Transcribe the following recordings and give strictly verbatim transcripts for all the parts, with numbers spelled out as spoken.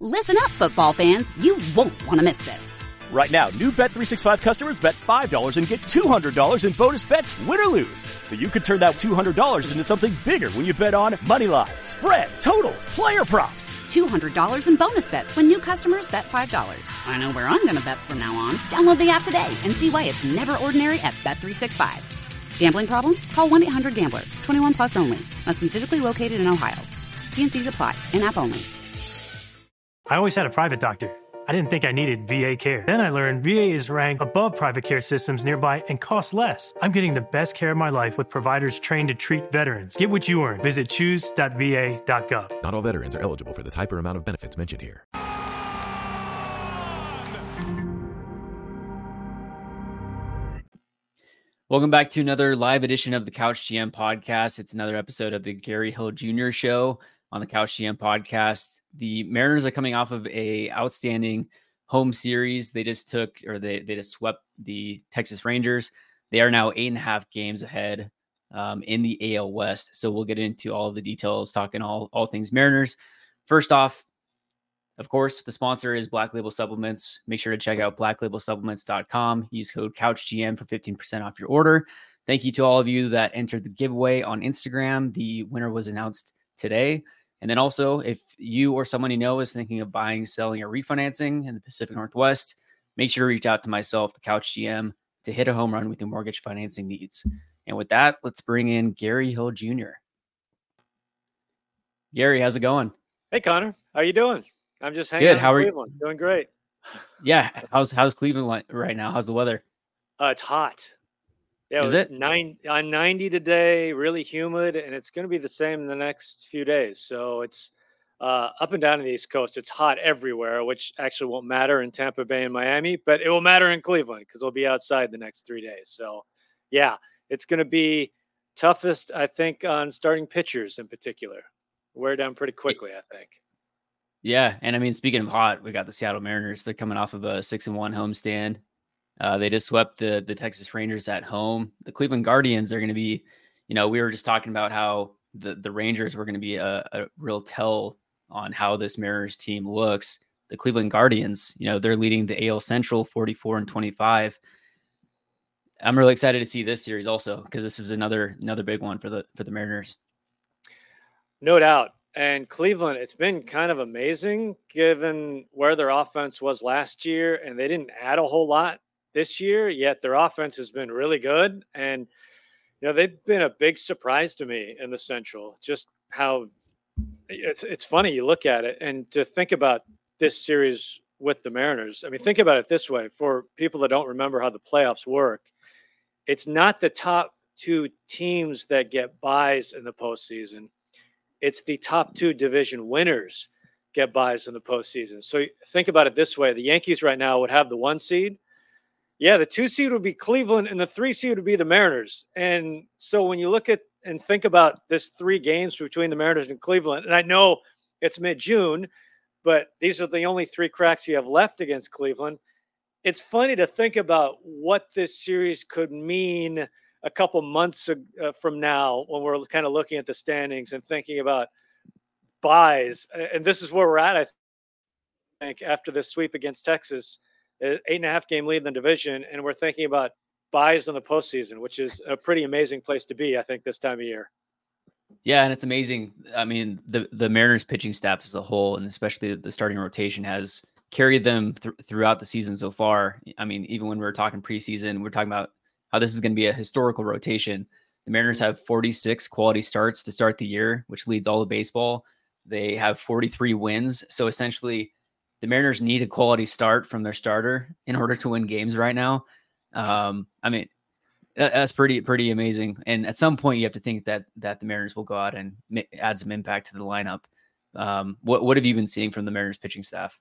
Listen up, football fans. You won't want to miss this. Right now, new Bet three sixty-five customers bet five dollars and get two hundred dollars in bonus bets, win or lose. So you could turn that two hundred dollars into something bigger when you bet on money line, spread, totals, player props. two hundred dollars in bonus bets when new customers bet five dollars. I know where I'm going to bet from now on. Download the app today and see why it's never ordinary at Bet three sixty-five. Gambling problem? Call one eight hundred gambler. twenty-one plus only. Must be physically located in Ohio. T and C's apply. In-app only. I always had a private doctor. I didn't think I needed V A care. Then I learned V A is ranked above private care systems nearby and costs less. I'm getting the best care of my life with providers trained to treat veterans. Get what you earn. Visit choose dot v a dot gov. Not all veterans are eligible for this hyper amount of benefits mentioned here. Welcome back to another live edition of the Couch G M podcast. It's another episode of the Gary Hill Junior Show on the Couch G M podcast. The Mariners are coming off of a outstanding home series. They just took, or they, they just swept the Texas Rangers. They are now eight and a half games ahead um, in the A L West. So we'll get into all of the details, talking all, all things Mariners. First off, of course, the sponsor is Black Label Supplements. Make sure to check out black label supplements dot com. Use code CouchGM for fifteen percent off your order. Thank you to all of you that entered the giveaway on Instagram. The winner was announced today. And then also, if you or someone you know is thinking of buying, selling, or refinancing in the Pacific Northwest, make sure to reach out to myself, the Couch G M, to hit a home run with your mortgage financing needs. And with that, let's bring in Gary Hill Junior Gary, how's it going? Hey, Connor. How you doing? I'm just hanging Good. out How in are Cleveland. you? Doing great. Yeah. How's how's Cleveland right now? How's the weather? Uh, it's hot. Yeah, it Is was it? nine on ninety today, really humid, and it's going to be the same in the next few days. So it's uh, up and down the East Coast. It's hot everywhere, which actually won't matter in Tampa Bay and Miami, but it will matter in Cleveland because we'll be outside the next three days. So, yeah, it's going to be toughest, I think, on starting pitchers in particular. Wear down pretty quickly, I think. Yeah. And I mean, speaking of hot, we got the Seattle Mariners. They're coming off of a six and one homestand. Uh, they just swept the the Texas Rangers at home. The Cleveland Guardians are going to be, you know, we were just talking about how the, the Rangers were going to be a, a real tell on how this Mariners team looks. The Cleveland Guardians, you know, they're leading the A L Central forty-four and twenty-five. I'm really excited to see this series also, because this is another another big one for the for the Mariners. No doubt. And Cleveland, it's been kind of amazing given where their offense was last year, and they didn't add a whole lot this year, yet their offense has been really good. And, you know, they've been a big surprise to me in the Central, just how it's, it's funny. You look at it and to think about this series with the Mariners. I mean, think about it this way for people that don't remember how the playoffs work. It's not the top two teams that get buys in the postseason. It's the top two division winners get buys in the postseason. So think about it this way. The Yankees right now would have the one seed. Yeah, the two seed would be Cleveland and the three seed would be the Mariners. And so when you look at and think about this three games between the Mariners and Cleveland, and I know it's mid-June, but these are the only three cracks you have left against Cleveland. It's funny to think about what this series could mean a couple months uh, from now when we're kind of looking at the standings and thinking about buys. And this is where we're at, I think, after this sweep against Texas, eight and a half game lead in the division. And we're thinking about buys in the postseason, which is a pretty amazing place to be, I think, this time of year. Yeah, and it's amazing. I mean, the, the Mariners pitching staff as a whole, and especially the starting rotation, has carried them th- throughout the season so far. I mean, even when we were talking preseason, we're talking about how this is going to be a historical rotation. The Mariners have forty-six quality starts to start the year, which leads all of baseball. They have forty-three wins. So essentially, the Mariners need a quality start from their starter in order to win games right now. Um, I mean, that, that's pretty pretty amazing. And at some point, you have to think that that the Mariners will go out and ma- add some impact to the lineup. Um, what what have you been seeing from the Mariners pitching staff?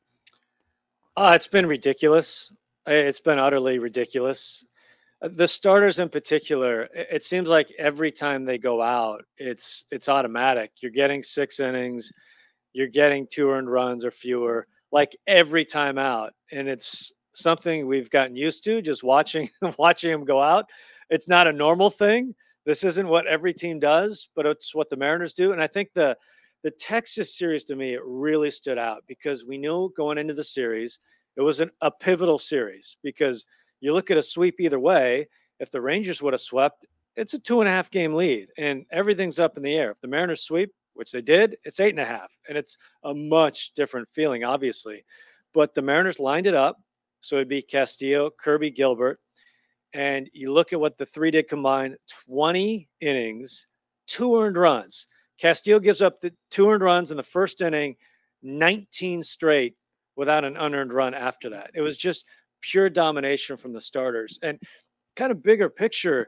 Uh, it's been ridiculous. It's been utterly ridiculous. The starters in particular, it seems like every time they go out, it's it's automatic. You're getting six innings, you're getting two earned runs or fewer, like every time out. And it's something we've gotten used to, just watching watching them go out. It's not a normal thing. This isn't what every team does, but it's what the Mariners do. And I think the the Texas series to me, it really stood out because we knew going into the series, it was an, a pivotal series because you look at a sweep either way. If the Rangers would have swept, it's a two and a half game lead and everything's up in the air. If the Mariners sweep, which they did, it's eight and a half. And it's a much different feeling, obviously. But the Mariners lined it up. So it'd be Castillo, Kirby, Gilbert. And you look at what the three did combined, twenty innings, two earned runs. Castillo gives up the two earned runs in the first inning, nineteen straight without an unearned run after that. It was just pure domination from the starters. And kind of bigger picture,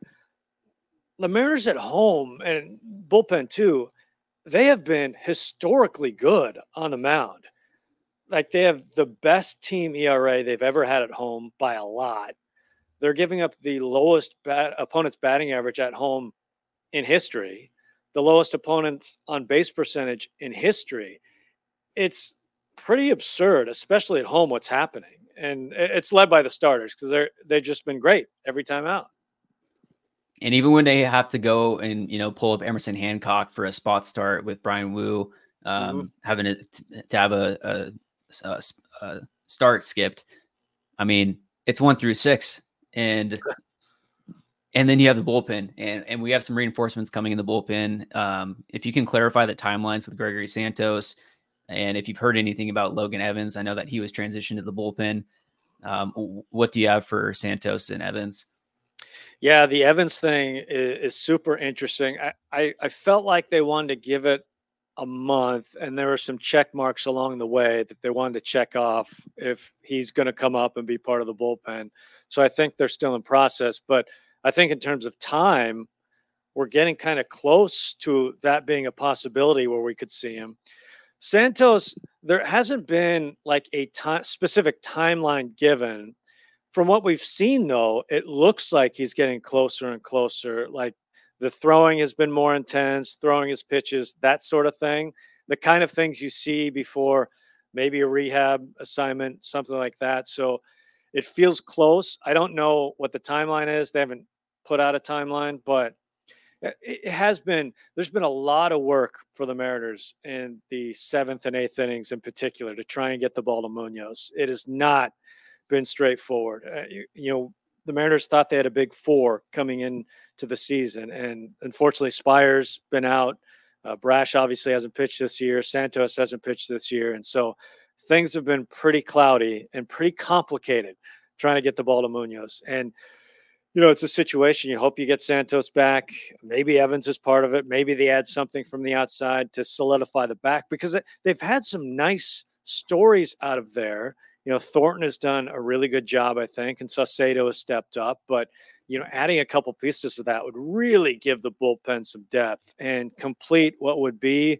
the Mariners at home and bullpen too, they have been historically good on the mound. Like they have the best team E R A they've ever had at home by a lot. They're giving up the lowest bat, opponent's batting average at home in history, the lowest opponent's on base percentage in history. It's pretty absurd, especially at home, what's happening. And it's led by the starters because they're they've just been great every time out. And even when they have to go and, you know, pull up Emerson Hancock for a spot start with Brian Wu, um, mm-hmm. having to, to have a, a, a, a start skipped. I mean, it's one through six. And and then you have the bullpen, and, and we have some reinforcements coming in the bullpen. Um, if you can clarify the timelines with Gregory Santos, and if you've heard anything about Logan Evans, I know that he was transitioned to the bullpen. Um, what do you have for Santos and Evans? Yeah, the Evans thing is, is super interesting. I, I, I felt like they wanted to give it a month, and there were some check marks along the way that they wanted to check off if he's going to come up and be part of the bullpen. So I think they're still in process, but I think in terms of time, we're getting kind of close to that being a possibility where we could see him. Santos, there hasn't been like a time, specific timeline given. From what we've seen, though, it looks like he's getting closer and closer. Like the throwing has been more intense, throwing his pitches, that sort of thing. The kind of things you see before maybe a rehab assignment, something like that. So it feels close. I don't know what the timeline is. They haven't put out a timeline, but it has been, there's been a lot of work for the Mariners in the seventh and eighth innings in particular to try and get the ball to Munoz. It has not been straightforward. Uh, you, you know, the Mariners thought they had a big four coming in to the season, and unfortunately Spire's been out. Uh, Brash obviously hasn't pitched this year. Santos hasn't pitched this year. And so things have been pretty cloudy and pretty complicated trying to get the ball to Munoz. And, you know, it's a situation. You hope you get Santos back. Maybe Evans is part of it. Maybe they add something from the outside to solidify the back, because they've had some nice stories out of there. You know, Thornton has done a really good job, I think, and Saucedo has stepped up. But, you know, adding a couple pieces of that would really give the bullpen some depth and complete what would be,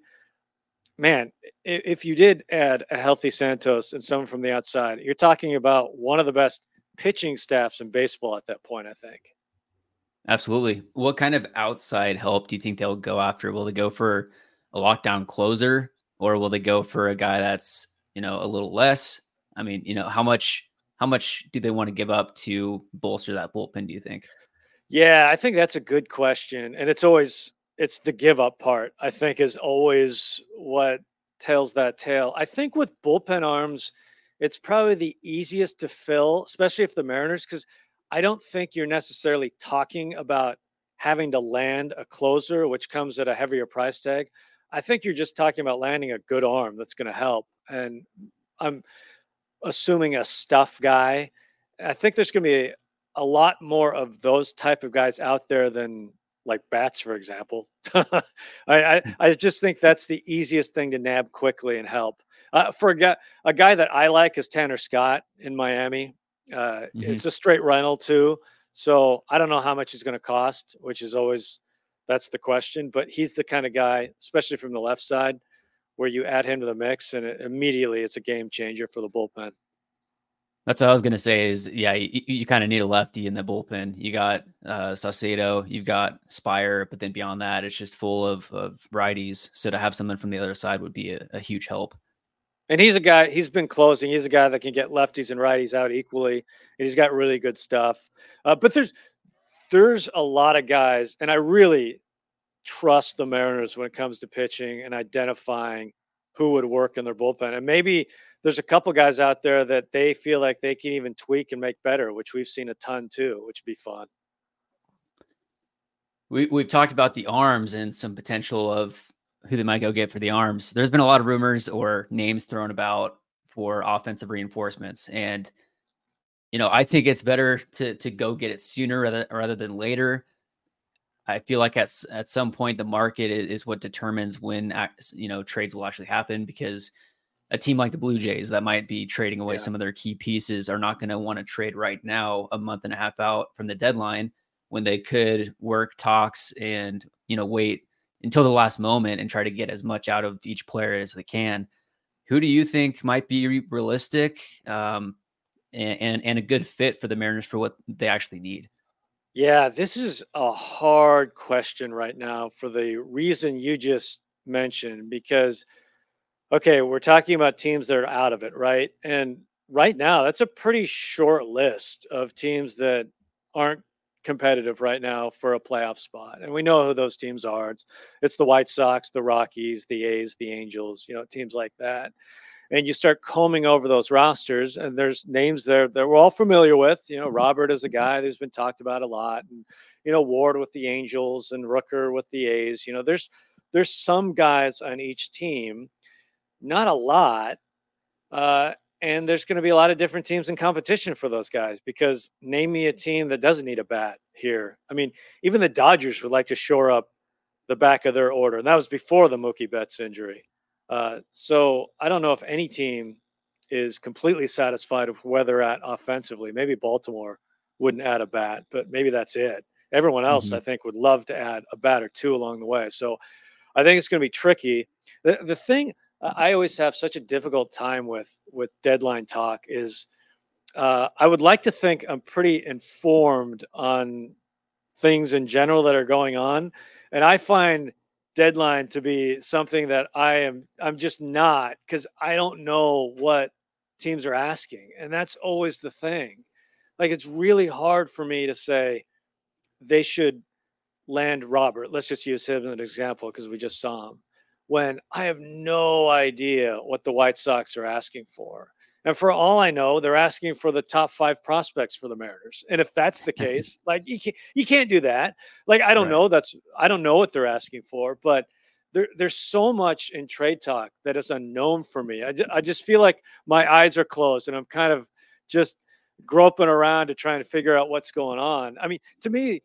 man, if you did add a healthy Santos and someone from the outside, you're talking about one of the best pitching staffs in baseball at that point, I think. Absolutely. What kind of outside help do you think they'll go after? Will they go for a lockdown closer, or will they go for a guy that's, you know, a little less? I mean, you know, how much, how much do they want to give up to bolster that bullpen, do you think? Yeah, I think that's a good question. And it's always, it's the give up part, I think, is always what tells that tale. I think with bullpen arms, it's probably the easiest to fill, especially if the Mariners, because I don't think you're necessarily talking about having to land a closer, which comes at a heavier price tag. I think you're just talking about landing a good arm that's going to help. And I'm assuming a stuff guy. I think there's going to be a, a lot more of those type of guys out there than like bats, for example. I, I I just think that's the easiest thing to nab quickly and help. Uh, for a guy, a guy that I like is Tanner Scott in Miami. Uh, mm-hmm. It's a straight rental too. So I don't know how much he's going to cost, which is always, that's the question, but he's the kind of guy, especially from the left side, where you add him to the mix and it, immediately it's a game changer for the bullpen. That's what I was going to say is, yeah, you, you kind of need a lefty in the bullpen. You got uh, Saucedo, you've got Spire, but then beyond that, it's just full of, of righties. So to have someone from the other side would be a, a huge help. And he's a guy, he's been closing. He's a guy that can get lefties and righties out equally. And he's got really good stuff. Uh, but there's, there's a lot of guys, and I really, trust the Mariners when it comes to pitching and identifying who would work in their bullpen. And maybe there's a couple guys out there that they feel like they can even tweak and make better, which we've seen a ton too, which would be fun. We, we've talked about the arms and some potential of who they might go get for the arms. There's been a lot of rumors or names thrown about for offensive reinforcements. And, you know, I think it's better to to go get it sooner rather, rather than later. I feel like at, at some point, the market is, is what determines when, you know, trades will actually happen, because a team like the Blue Jays that might be trading away yeah. some of their key pieces are not going to want to trade right now, a month and a half out from the deadline, when they could work talks and, you know, wait until the last moment and try to get as much out of each player as they can. Who do you think might be realistic um, and, and, and a good fit for the Mariners for what they actually need? Yeah, this is a hard question right now for the reason you just mentioned, because, okay, we're talking about teams that are out of it, right? And right now, that's a pretty short list of teams that aren't competitive right now for a playoff spot. And we know who those teams are. It's, it's the White Sox, the Rockies, the A's, the Angels, you know, teams like that. And you start combing over those rosters, and there's names there that we're all familiar with. You know, Robert is a guy who's been talked about a lot, and, you know, Ward with the Angels and Rooker with the A's. You know, there's there's some guys on each team, not a lot. Uh, and there's going to be a lot of different teams in competition for those guys, because name me a team that doesn't need a bat here. I mean, even the Dodgers would like to shore up the back of their order, and that was before the Mookie Betts injury. Uh, so I don't know if any team is completely satisfied with where they're at offensively. Maybe Baltimore wouldn't add a bat, but maybe that's it. Everyone else, mm-hmm. I think, would love to add a bat or two along the way. So I think it's going to be tricky. The the thing I always have such a difficult time with with deadline talk is uh, I would like to think I'm pretty informed on things in general that are going on, and I find deadline to be something that I am I'm just not, because I don't know what teams are asking. And that's always the thing. Like, it's really hard for me to say they should land Robert. Let's just use him as an example because we just saw him, when I have no idea what the White Sox are asking for. And for all I know, they're asking for the top five prospects for the Mariners. And if that's the case, like, you can't, you can't do that. Like, I don't right. know. That's, I don't know what they're asking for, but there, there's so much in trade talk that is unknown for me. I, just, I just feel like my eyes are closed and I'm kind of just groping around to try and figure out what's going on. I mean, to me,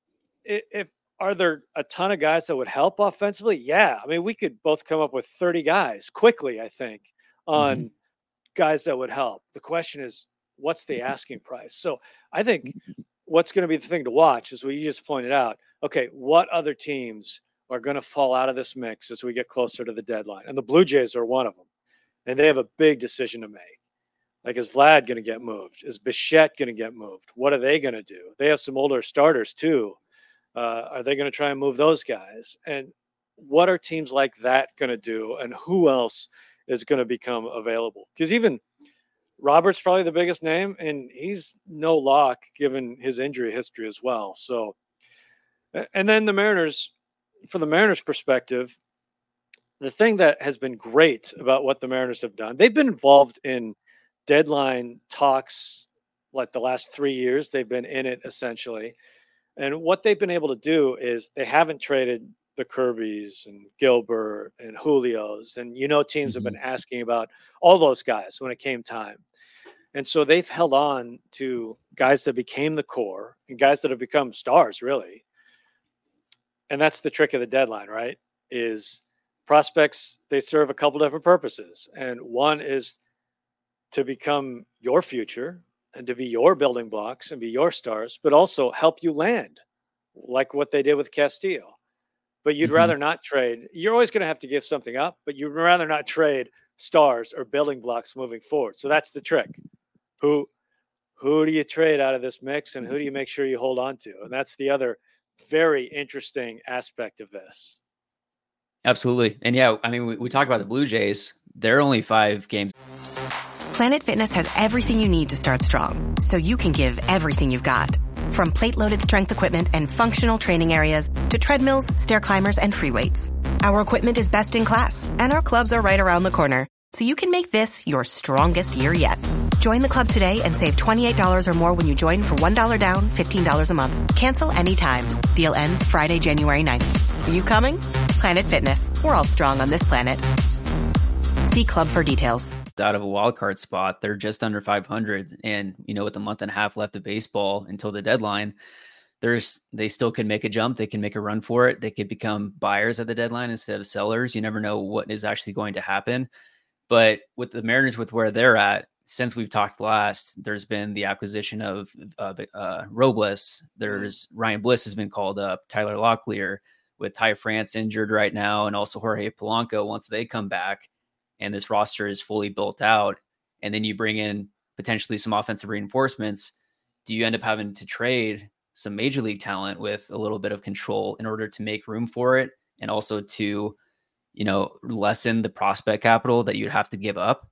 if, are there a ton of guys that would help offensively? Yeah. I mean, we could both come up with thirty guys quickly, I think, on mm-hmm. guys that would help. The question is, what's the asking price? So I think what's going to be the thing to watch is what you just pointed out. Okay, what other teams are going to fall out of this mix as we get closer to the deadline? And the Blue Jays are one of them. And they have a big decision to make. Like, is Vlad going to get moved? Is Bichette going to get moved? What are they going to do? They have some older starters too. Uh, are they going to try and move those guys? And what are teams like that going to do? And who else is going to become available? Because even Robert's probably the biggest name, and he's no lock given his injury history as well. So, and then the Mariners, from the Mariners perspective, the thing that has been great about what the Mariners have done, they've been involved in deadline talks like the last three years. They've been in it essentially. And what they've been able to do is they haven't traded the Kirbys and Gilbert and Julio's. And, you know, teams mm-hmm. have been asking about all those guys when it came time. And so they've held on to guys that became the core and guys that have become stars, really. And that's the trick of the deadline, right? Is prospects, they serve a couple different purposes. And one is to become your future and to be your building blocks and be your stars, but also help you land, like what they did with Castillo. But you'd mm-hmm. rather not trade. You're always going to have to give something up, but you'd rather not trade stars or building blocks moving forward. So that's the trick. Who, who do you trade out of this mix, and who do you make sure you hold on to? And that's the other very interesting aspect of this. Absolutely. And yeah, I mean, we, we talk about the Blue Jays. They're only five games. Planet Fitness has everything you need to start strong, so you can give everything you've got. From plate-loaded strength equipment and functional training areas to treadmills, stair climbers, and free weights, our equipment is best in class, and our clubs are right around the corner, so you can make this your strongest year yet. Join the club today and save twenty-eight dollars or more when you join for one dollar down, fifteen dollars a month. Cancel anytime. Deal ends Friday, January ninth. Are you coming? Planet Fitness. We're all strong on this planet. See club for details. Out of a wild card spot, they're just under five hundred, and you know, with a month and a half left of baseball until the deadline, there's they still could make a jump. They can make a run for it. They could become buyers at the deadline instead of sellers. You never know what is actually going to happen. But with the Mariners, with where they're at, since we've talked last, there's been the acquisition of uh, uh, Robles. There's Ryan Bliss has been called up. Tyler Locklear, with Ty France injured right now, and also Jorge Polanco once they come back, and this roster is fully built out. And then you bring in potentially some offensive reinforcements. Do you end up having to trade some major league talent with a little bit of control in order to make room for it, and also to, you know, lessen the prospect capital that you'd have to give up?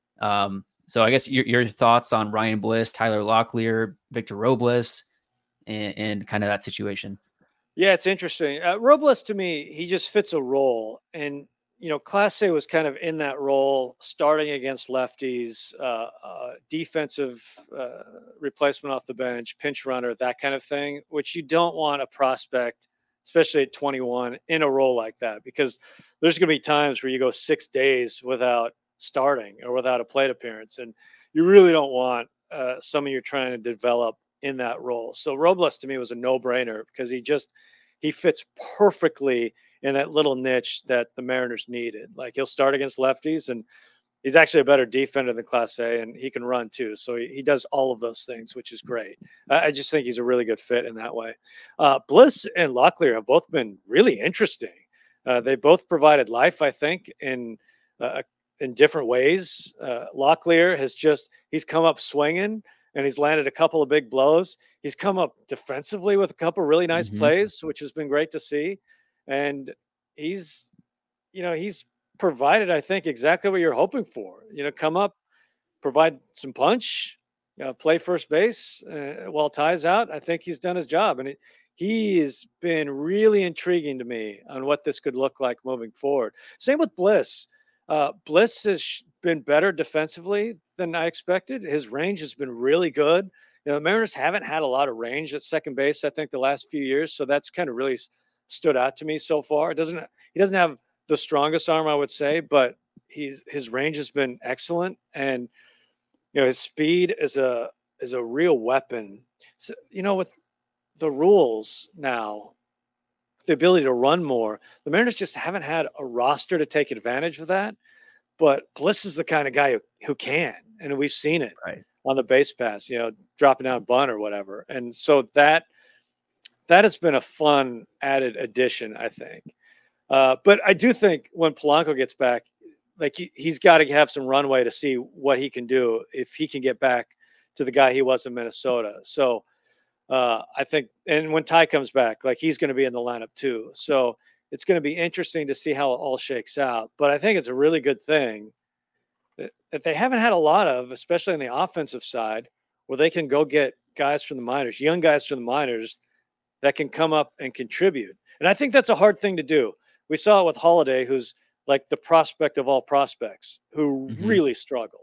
Um, so I guess your, your thoughts on Ryan Bliss, Tyler Locklear, Victor Robles, and, and kind of that situation. Yeah, it's interesting. Uh, Robles, to me, he just fits a role. And, you know, Clase was kind of in that role, starting against lefties, uh, uh, defensive uh, replacement off the bench, pinch runner, that kind of thing, which you don't want a prospect, especially at twenty-one, in a role like that, because there's going to be times where you go six days without starting or without a plate appearance. And you really don't want uh, someone you're trying to develop in that role. So Robles, to me, was a no-brainer because he just, he fits perfectly in that little niche that the Mariners needed. Like, he'll start against lefties, and he's actually a better defender than Clase, and he can run too. So he, he does all of those things, which is great. I, I just think he's a really good fit in that way. Uh, Bliss and Locklear have both been really interesting. Uh, they both provided life, I think, in uh, in different ways. Uh, Locklear has just, he's come up swinging, and he's landed a couple of big blows. He's come up defensively with a couple of really nice mm-hmm. plays, which has been great to see. And he's, you know, he's provided, I think, exactly what you're hoping for. You know, come up, provide some punch, uh, play first base uh, while Ty's out. I think he's done his job. And it, he has been really intriguing to me on what this could look like moving forward. Same with Bliss. Uh, Bliss has been better defensively than I expected. His range has been really good. You know, the Mariners haven't had a lot of range at second base, I think, the last few years. So that's kind of really stood out to me so far. It doesn't, he doesn't have the strongest arm, I would say, but he's, his range has been excellent. And, you know, his speed is a, is a real weapon. So, you know, with the rules now, the ability to run more, the Mariners just haven't had a roster to take advantage of that. But Bliss is the kind of guy who, who can, and we've seen it right on the base pass, you know, dropping down bunt or whatever. And so that, that has been a fun added addition, I think. Uh, but I do think when Polanco gets back, like he, he's got to have some runway to see what he can do if he can get back to the guy he was in Minnesota. So uh, I think, and when Ty comes back, like he's going to be in the lineup too. So it's going to be interesting to see how it all shakes out. But I think it's a really good thing that, that they haven't had a lot of, especially on the offensive side, where they can go get guys from the minors, young guys from the minors that can come up and contribute. And I think that's a hard thing to do. We saw it with Holiday, who's like the prospect of all prospects, who mm-hmm. really struggled.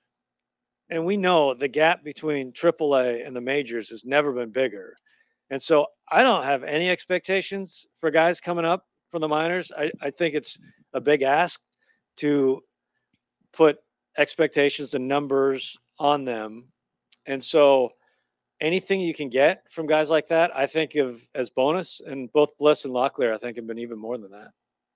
And we know the gap between triple A and the majors has never been bigger. And so I don't have any expectations for guys coming up from the minors. I, I think it's a big ask to put expectations and numbers on them. And so anything you can get from guys like that, I think of as bonus. And both Bliss and Locklear, I think, have been even more than that.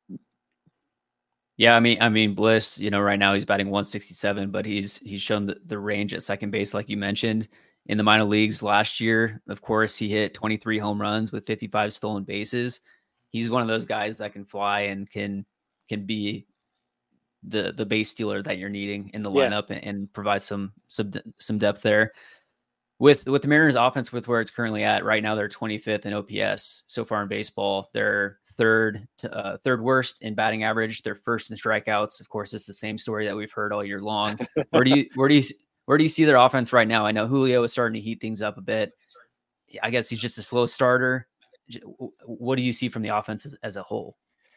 Yeah, I mean, I mean, Bliss, you know, right now he's batting one sixty-seven, but he's he's shown the, the range at second base, like you mentioned, in the minor leagues last year. Of course, he hit twenty-three home runs with fifty-five stolen bases. He's one of those guys that can fly and can can be the the base stealer that you're needing in the lineup yeah. and, and provide some some some depth there. With with the Mariners offense, with where it's currently at right now, they're twenty-fifth in O P S so far in baseball. They're third to, uh, third worst in batting average. They're first in strikeouts. Of course, it's the same story that we've heard all year long. Where do you where do you where do you see their offense right now? I know Julio is starting to heat things up a bit. I guess he's just a slow starter. What do you see from the offense as a whole?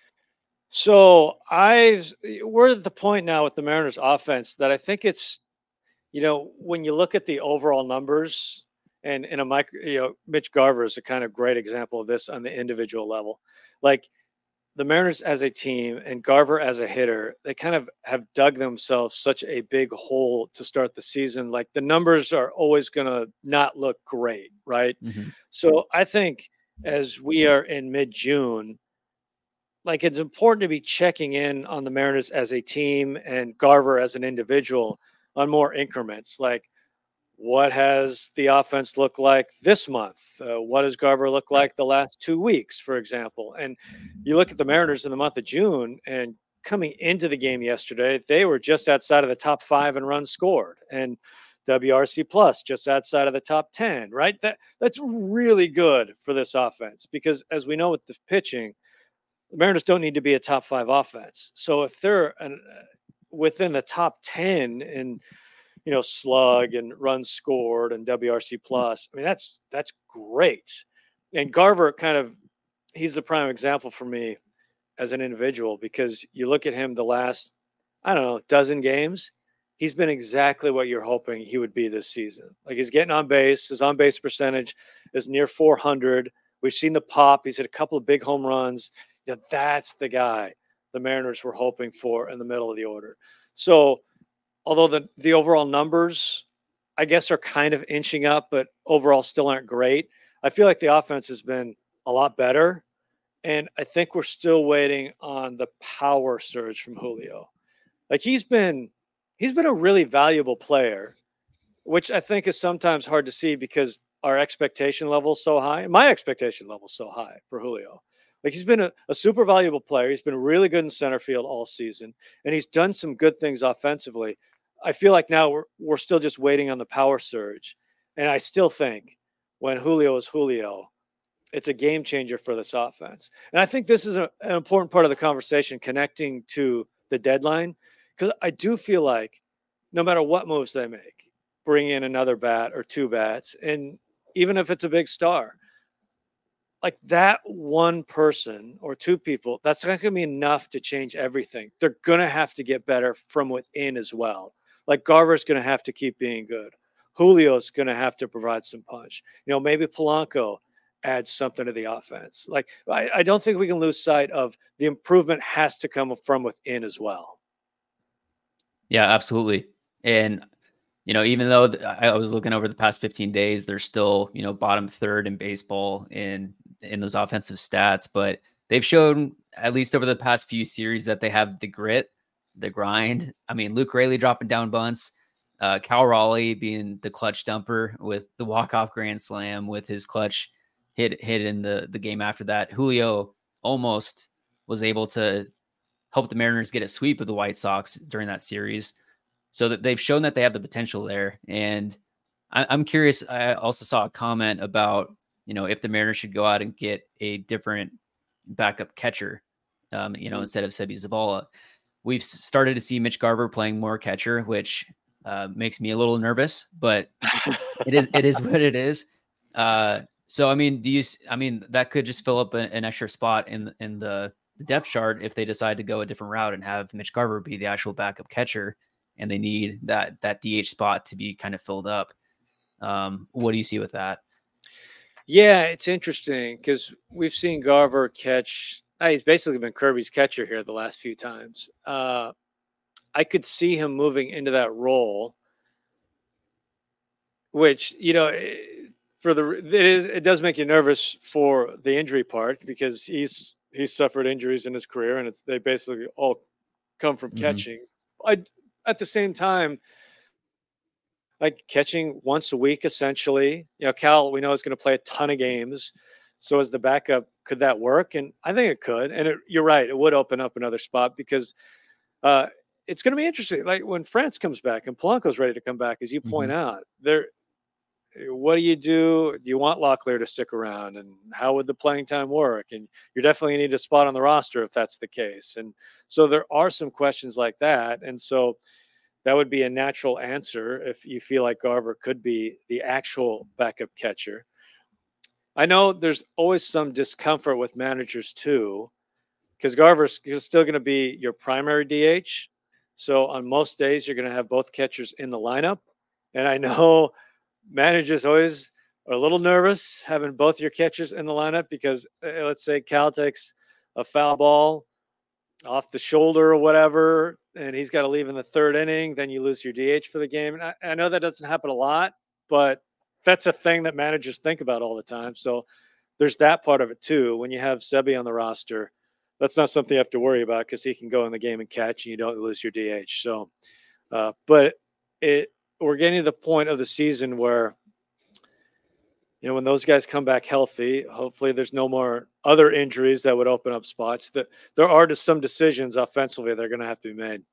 So I've we're at the point now with the Mariners offense that I think it's, you know, when you look at the overall numbers and in a micro, you know, Mitch Garver is a kind of great example of this on the individual level. Like the Mariners as a team and Garver as a hitter, they kind of have dug themselves such a big hole to start the season. Like the numbers are always going to not look great, right? Mm-hmm. So I think as we are in mid-June, like it's important to be checking in on the Mariners as a team and Garver as an individual on more increments. Like, what has the offense looked like this month? Uh, what does Garver look like the last two weeks, for example? And you look at the Mariners in the month of June, and coming into the game yesterday, they were just outside of the top five in runs scored, and W R C plus just outside of the top ten. Right? That that's really good for this offense because, as we know with the pitching, the Mariners don't need to be a top five offense. So if they're an, uh, within the top ten in, you know, slug and runs scored and W R C plus, I mean, that's, that's great. And Garver kind of, he's the prime example for me as an individual, because you look at him the last, I don't know, dozen games, he's been exactly what you're hoping he would be this season. Like he's getting on base, his on base percentage is near four hundred. We've seen the pop. He's hit a couple of big home runs. You know, that's the guy the Mariners were hoping for in the middle of the order. So although the, the overall numbers, I guess, are kind of inching up, but overall still aren't great, I feel like the offense has been a lot better. And I think we're still waiting on the power surge from Julio. Like he's been, he's been a really valuable player, which I think is sometimes hard to see because our expectation level is so high. My expectation level is so high for Julio. Like he's been a, a super valuable player. He's been really good in center field all season, and he's done some good things offensively. I feel like now we're we're still just waiting on the power surge, and I still think when Julio is Julio, it's a game changer for this offense. And I think this is a, an important part of the conversation, connecting to the deadline, because I do feel like no matter what moves they make, bring in another bat or two bats, and even if it's a big star, like that one person or two people, that's not going to be enough to change everything. They're going to have to get better from within as well. Like Garver's going to have to keep being good. Julio's going to have to provide some punch. You know, maybe Polanco adds something to the offense. Like I, I don't think we can lose sight of the improvement has to come from within as well. Yeah, absolutely. And, you know, even though I was looking over the past fifteen days, they're still, you know, bottom third in baseball in, in those offensive stats, but they've shown at least over the past few series that they have the grit, the grind. I mean, Luke Raley dropping down bunts, uh, Cal Raleigh being the clutch dumper with the walk-off grand slam with his clutch hit, hit in the, the game after that. Julio almost was able to help the Mariners get a sweep of the White Sox during that series. So that they've shown that they have the potential there. And I, I'm curious. I also saw a comment about, you know, if the Mariners should go out and get a different backup catcher, um, you know, mm-hmm. instead of Sebi Zavala. We've started to see Mitch Garver playing more catcher, which uh, makes me a little nervous, but it is, it is what it is. Uh, so, I mean, do you, I mean, that could just fill up an, an extra spot in, in the depth chart if they decide to go a different route and have Mitch Garver be the actual backup catcher, and they need that, that D H spot to be kind of filled up. Um, what do you see with that? Yeah, it's interesting because we've seen Garver catch. Uh, he's basically been Kirby's catcher here the last few times. Uh, I could see him moving into that role, which, you know, for the it is it does make you nervous for the injury part, because he's he's suffered injuries in his career, and it's they basically all come from mm-hmm. catching. I at the same time, like catching once a week, essentially. You know, Cal, we know is going to play a ton of games. So as the backup, could that work? And I think it could. And it, you're right, it would open up another spot, because uh, it's going to be interesting. Like when France comes back and Polanco's ready to come back, as you point mm-hmm. out, there. What do you do? Do you want Locklear to stick around? And how would the playing time work? And you're definitely going to need a spot on the roster if that's the case. And so there are some questions like that. And so that would be a natural answer if you feel like Garver could be the actual backup catcher. I know there's always some discomfort with managers too, because Garver's still going to be your primary D H. So on most days, you're going to have both catchers in the lineup. And I know managers always are a little nervous having both your catchers in the lineup because uh, let's say Cal takes a foul ball off the shoulder or whatever, and he's got to leave in the third inning, then you lose your D H for the game. And I, I know that doesn't happen a lot, but that's a thing that managers think about all the time. So there's that part of it too. When you have Sebi on the roster, that's not something you have to worry about because he can go in the game and catch and you don't lose your D H. So, uh, but it, we're getting to the point of the season where, you know, when those guys come back healthy, hopefully there's no more other injuries that would open up spots. That there are just some decisions offensively that are going to have to be made.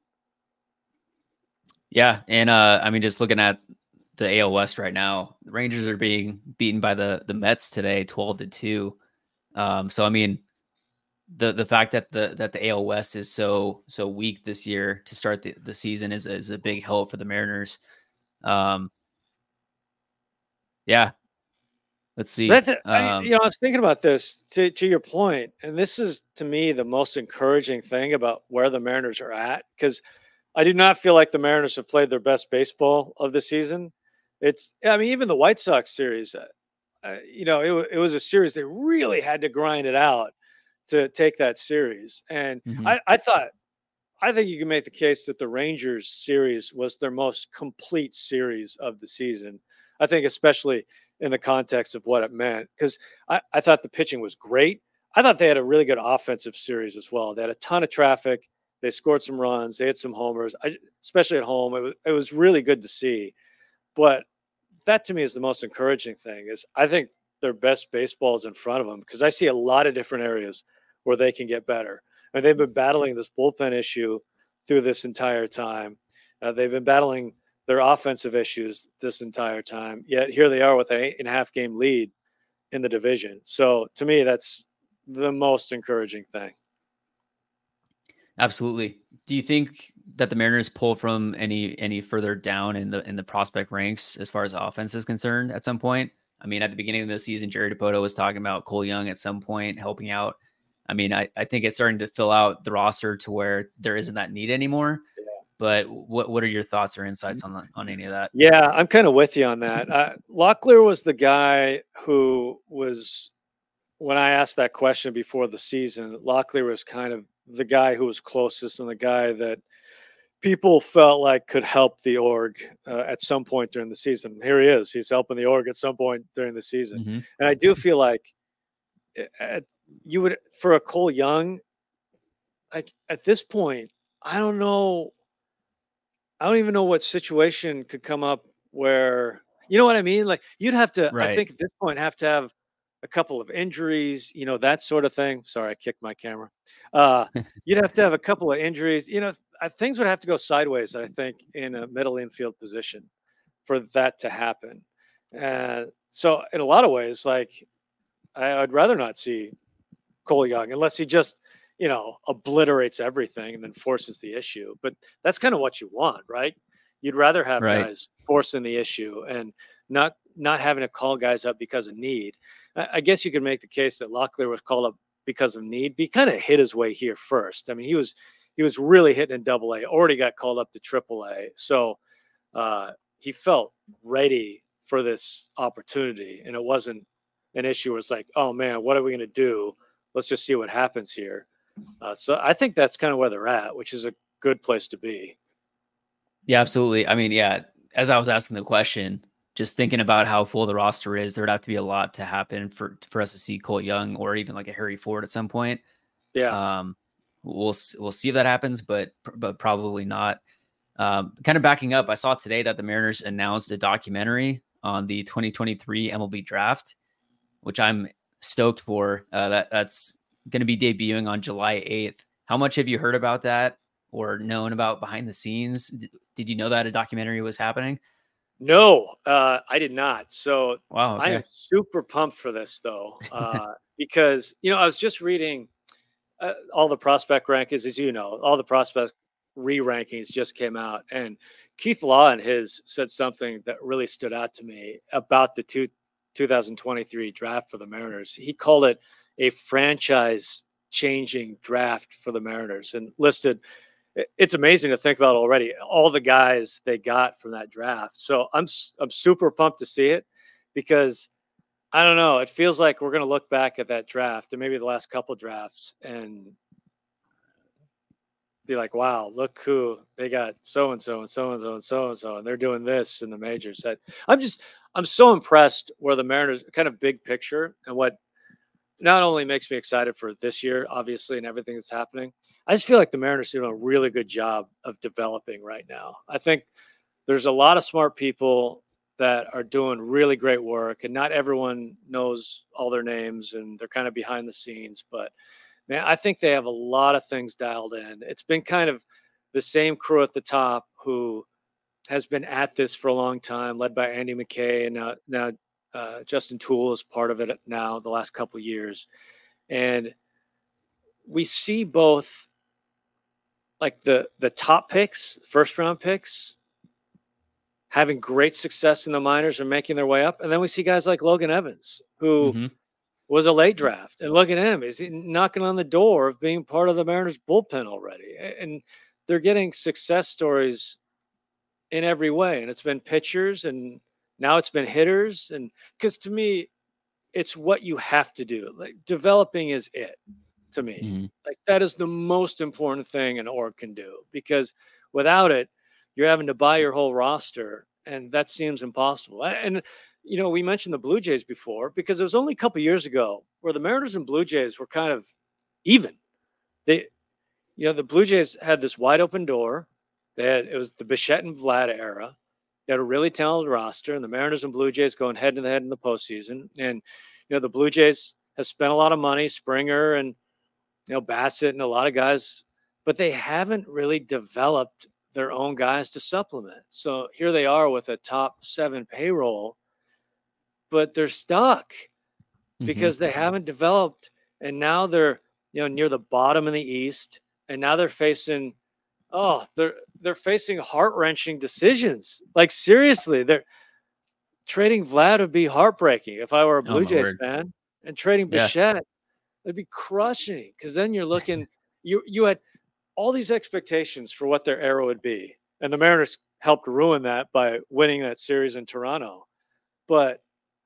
Yeah, and uh, I mean, just looking at the A L West right now, the Rangers are being beaten by the the Mets today, twelve to two. Um, so I mean, the the fact that the that the A L West is so so weak this year to start the, the season is is a big help for the Mariners. Um, yeah. Let's see. That's it. Um, I, you know, I was thinking about this to, to your point, and this is to me the most encouraging thing about where the Mariners are at, because I do not feel like the Mariners have played their best baseball of the season. It's, I mean, even the White Sox series, uh, uh, you know, it, it was a series they really had to grind it out to take that series. And mm-hmm. I, I thought, I think you can make the case that the Rangers series was their most complete series of the season. I think especially in the context of what it meant, because I, I thought the pitching was great. I thought they had a really good offensive series as well. They had a ton of traffic. They scored some runs. They had some homers, I, especially at home. It was, it was really good to see. But that to me is the most encouraging thing is I think their best baseball is in front of them because I see a lot of different areas where they can get better. And they've been battling this bullpen issue through this entire time. Uh, they've been battling their offensive issues this entire time. Yet here they are with an eight and a half game lead in the division. So to me, that's the most encouraging thing. Absolutely. Do you think that the Mariners pull from any any further down in the in the prospect ranks as far as offense is concerned at some point? I mean, at the beginning of the season, Jerry Dipoto was talking about Cole Young at some point helping out. I mean, I, I think it's starting to fill out the roster to where there isn't that need anymore. Yeah. But what what are your thoughts or insights on the, on any of that? Yeah, I'm kind of with you on that. Uh, Locklear was the guy who was, when I asked that question before the season, Locklear was kind of the guy who was closest and the guy that people felt like could help the org uh, at some point during the season. Here he is. He's helping the org at some point during the season. Mm-hmm. And I do feel like at, you would, for a Cole Young, like at this point, I don't know. I don't even know what situation could come up where, you know what I mean? Like you'd have to, right. I think at this point, have to have a couple of injuries, you know, that sort of thing. Sorry, I kicked my camera. Uh, you'd have to have a couple of injuries, you know, I, things would have to go sideways, I think, in a middle infield position for that to happen. And uh, so in a lot of ways, like I, I'd rather not see Cole Young unless he just, you know, obliterates everything and then forces the issue. But that's kind of what you want, right? You'd rather have right. guys forcing the issue and not not having to call guys up because of need. I, I guess you could make the case that Locklear was called up because of need, but he kind of hit his way here first. I mean, he was he was really hitting in Double A, already got called up to Triple A, so uh, he felt ready for this opportunity, and it wasn't an issue where it's like, oh man, what are we going to do? Let's just see what happens here. Uh, so I think that's kind of where they're at, which is a good place to be. Yeah, absolutely. I mean, yeah, as I was asking the question, just thinking about how full the roster is, there'd have to be a lot to happen for, for us to see Cole Young or even like a Harry Ford at some point. Yeah. Um, we'll, we'll see if that happens, but, but probably not. Um, kind of backing up, I saw today that the Mariners announced a documentary on the twenty twenty-three M L B draft, which I'm stoked for. Uh, that that's going to be debuting on July eighth. How much have you heard about that or known about behind the scenes? D- did you know that a documentary was happening? No, uh, I did not. So wow, okay. I am super pumped for this though, uh, because, you know, I was just reading uh, all the prospect rankings, as you know, all the prospect re-rankings just came out, and Keith Law and his said something that really stood out to me about the two two thousand twenty-three draft for the Mariners. He called it a franchise-changing draft for the Mariners and listed – it's amazing to think about already all the guys they got from that draft. So I'm I'm super pumped to see it because I don't know. It feels like we're going to look back at that draft and maybe the last couple drafts and be like, wow, look who they got so and so and so and so and so and so, and they're doing this in the majors. That I'm just I'm so impressed where the Mariners kind of big picture and what not only makes me excited for this year, obviously, and everything that's happening. I just feel like the Mariners are doing a really good job of developing right now. I think there's a lot of smart people that are doing really great work, and not everyone knows all their names, and they're kind of behind the scenes. But, man, I think they have a lot of things dialed in. It's been kind of the same crew at the top who has been at this for a long time, led by Andy McKay, and now, now uh, Justin Toole is part of it now the last couple of years. And we see both like the the top picks, first round picks, having great success in the minors and making their way up. And then we see guys like Logan Evans, who mm-hmm. was a late draft. And look at him. Is he knocking on the door of being part of the Mariners bullpen already? And they're getting success stories in every way. And it's been pitchers and now it's been hitters. And because to me, it's what you have to do. Like developing is it. To me, mm-hmm. like that is the most important thing an org can do, because without it, you're having to buy your whole roster, and that seems impossible. And, you know, we mentioned the Blue Jays before, because it was only a couple of years ago where the Mariners and Blue Jays were kind of even. They, you know, the Blue Jays had this wide open door. They had, it was the Bichette and Vlad era. They had a really talented roster, and the Mariners and Blue Jays going head to head in the postseason. And, you know, the Blue Jays have spent a lot of money, Springer and, you know, Bassett and a lot of guys, but they haven't really developed their own guys to supplement. So here they are with a top seven payroll, but they're stuck mm-hmm. because they haven't developed. And now they're, you know, near the bottom in the East. And now they're facing, oh, they're, they're facing heart wrenching decisions. Like seriously, they're trading Vlad would be heartbreaking if I were a Blue oh, Jays word. fan, and trading Bichette. Yeah. It'd be crushing, because then you're looking, you you had all these expectations for what their era would be. And the Mariners helped ruin that by winning that series in Toronto. But,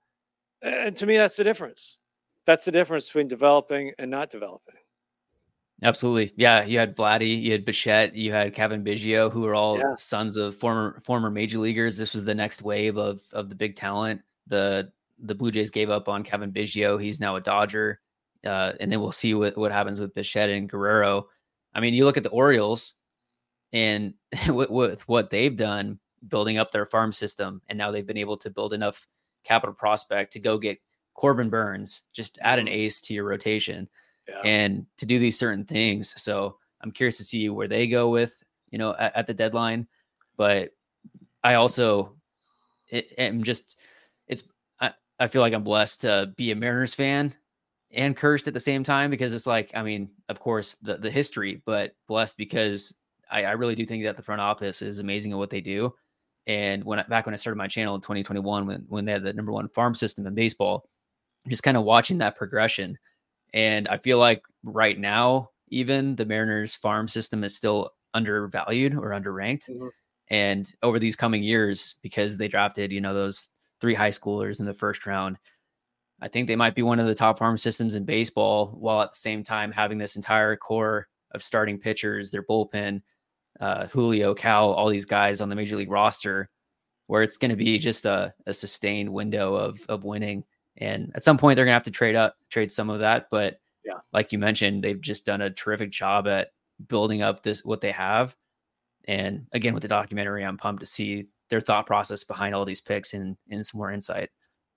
and to me, that's the difference. That's the difference between developing and not developing. Absolutely. Yeah. You had Vladdy, you had Bichette, you had Kevin Biggio, who are all yeah. sons of former former major leaguers. This was the next wave of of the big talent. The the Blue Jays gave up on Kevin Biggio. He's now a Dodger. Uh, and then we'll see what, what happens with Bichette and Guerrero. I mean, you look at the Orioles and with, with what they've done, building up their farm system, and now they've been able to build enough capital prospect to go get Corbin Burns, just add an ace to your rotation yeah. and to do these certain things. So I'm curious to see where they go with, you know, at, at the deadline. But I also it, am just, it's, I, I feel like I'm blessed to be a Mariners fan and cursed at the same time, because it's like, I mean, of course the, the history, but blessed because I, I really do think that the front office is amazing at what they do. And when I, back when I started my channel in twenty twenty-one, when, when they had the number one farm system in baseball, just kind of watching that progression. And I feel like right now, even the Mariners farm system is still undervalued or underranked. Mm-hmm. And over these coming years, because they drafted, you know, those three high schoolers in the first round, I think they might be one of the top farm systems in baseball, while at the same time having this entire core of starting pitchers, their bullpen, uh, Julio, Cal, all these guys on the major league roster, where it's going to be just a, a sustained window of of winning. And at some point they're going to have to trade up, trade some of that. But yeah, like you mentioned, they've just done a terrific job at building up this, what they have. And again, with the documentary, I'm pumped to see their thought process behind all these picks and, and some more insight.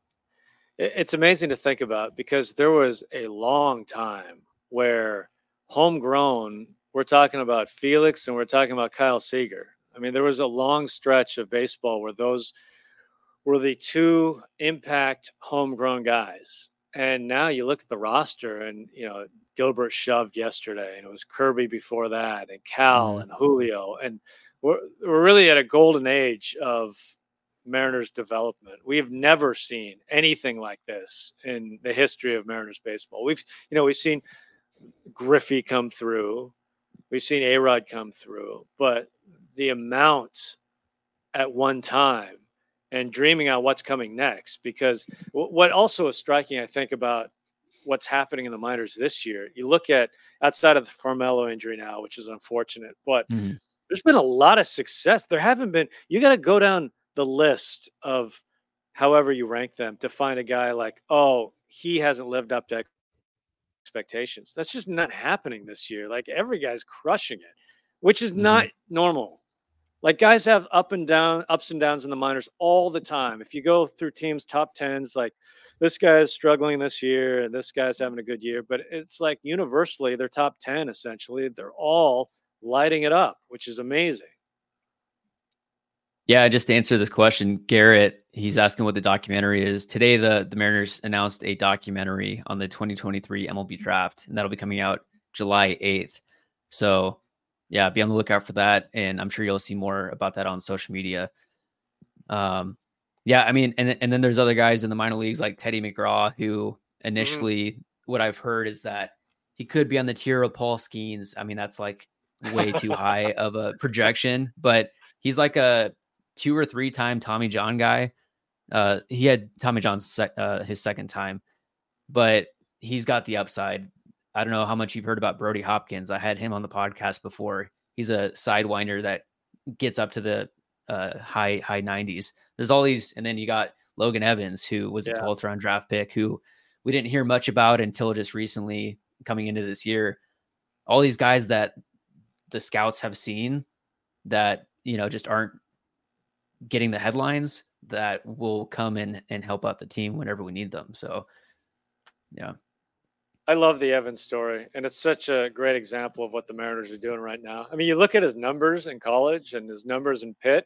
It's amazing to think about, because there was a long time where homegrown, we're talking about Felix and we're talking about Kyle Seager. I mean, there was a long stretch of baseball where those were the two impact homegrown guys. And now you look at the roster and, you know, Gilbert shoved yesterday, and it was Kirby before that, and Cal mm. and Julio. And we're, we're really at a golden age of Mariners development. We have never seen anything like this in the history of Mariners baseball. We've, you know, we've seen Griffey come through. We've seen A-Rod come through, but the amount at one time and dreaming on what's coming next, because w- what also is striking, I think, about what's happening in the minors this year, you look at outside of the Formello injury now, which is unfortunate, but Mm-hmm. there's been a lot of success. There haven't been, you got to go down the list of however you rank them to find a guy like, oh, he hasn't lived up to expectations. That's just not happening this year. Like every guy's crushing it, which is Mm-hmm. not normal. Like guys have up and down, ups and downs in the minors all the time. If you go through teams' top tens, like this guy's struggling this year and this guy's having a good year, but it's like universally they're top ten essentially. They're all lighting it up, which is amazing. Yeah, just to answer this question, Garrett, he's asking what the documentary is. Today, the, the Mariners announced a documentary on the twenty twenty-three M L B draft, and that'll be coming out July eighth. So, yeah, be on the lookout for that, and I'm sure you'll see more about that on social media. Um, yeah, I mean, and, and then there's other guys in the minor leagues like Teddy McGraw, who initially, mm-hmm. what I've heard is that he could be on the tier of Paul Skeens. I mean, that's like way too high of a projection, but he's like a two or three time Tommy John guy. Uh, he had Tommy John's sec- uh, his second time, but he's got the upside. I don't know how much you've heard about Brody Hopkins. I had him on the podcast before. He's a sidewinder that gets up to the uh, high high nineties. There's all these, and then you got Logan Evans, who was a yeah. twelfth round draft pick, who we didn't hear much about until just recently coming into this year. All these guys that the scouts have seen that, you know, just aren't getting the headlines that will come in and help out the team whenever we need them. So, yeah. I love the Evans story, and it's such a great example of what the Mariners are doing right now. I mean, you look at his numbers in college and his numbers in Pitt,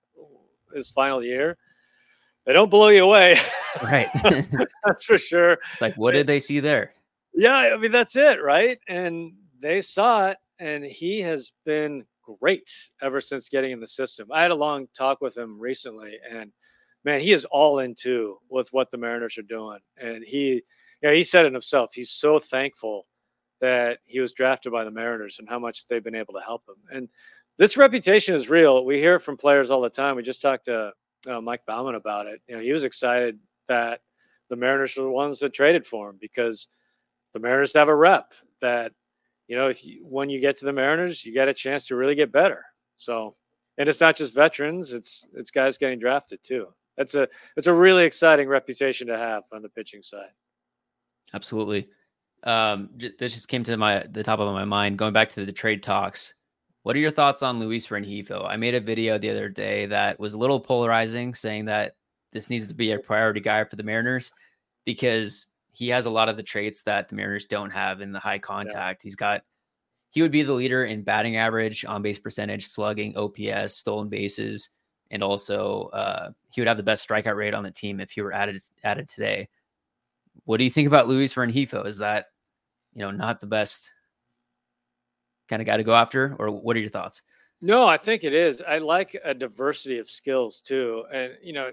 his final year, they don't blow you away. Right. That's for sure. It's like, what did they see there? Yeah, I mean, that's it, right? And they saw it, and he has been great ever since getting in the system. I had a long talk with him recently, and man, he is all into with what the Mariners are doing. And he, yeah, he said it himself. He's so thankful that he was drafted by the Mariners and how much they've been able to help him. And this reputation is real. We hear it from players all the time. We just talked to uh, Mike Baumann about it. You know, he was excited that the Mariners are the ones that traded for him because the Mariners have a rep that, you know, if you, when you get to the Mariners, you get a chance to really get better. So, and it's not just veterans; it's it's guys getting drafted too. That's a it's a really exciting reputation to have on the pitching side. Absolutely. Um, this just came to my the top of my mind. Going back to the trade talks, what are your thoughts on Luis Rengifo? I made a video the other day that was a little polarizing, saying that this needs to be a priority guy for the Mariners because he has a lot of the traits that the Mariners don't have in the high contact. Yeah. He's got, he would be the leader in batting average, on base percentage, slugging, O P S, stolen bases. And also uh, he would have the best strikeout rate on the team if he were added, added today. What do you think about Luis Rengifo? Is that, you know, not the best kind of guy to go after, or what are your thoughts? No, I think it is. I like a diversity of skills too. And, you know,